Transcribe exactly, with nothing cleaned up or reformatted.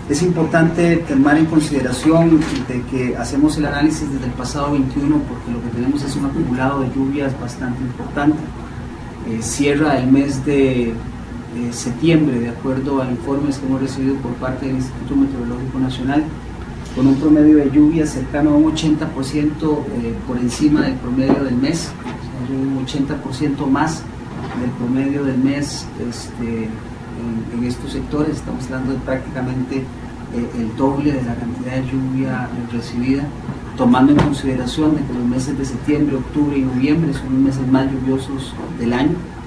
Es importante tomar en consideración de que hacemos el análisis desde el pasado veintiuno porque lo que tenemos es un acumulado de lluvias bastante importante. Eh, cierra el mes de eh, septiembre, de acuerdo a informes que hemos recibido por parte del Instituto Meteorológico Nacional, con un promedio de lluvia cercano a un ochenta por ciento eh, por encima del promedio del mes, o sea, un ochenta por ciento más del promedio del mes este, en, en estos sectores. Estamos hablando de prácticamente eh, el doble de la cantidad de lluvia eh, recibida, tomando en consideración de que los meses de septiembre, octubre y noviembre son los meses más lluviosos del año.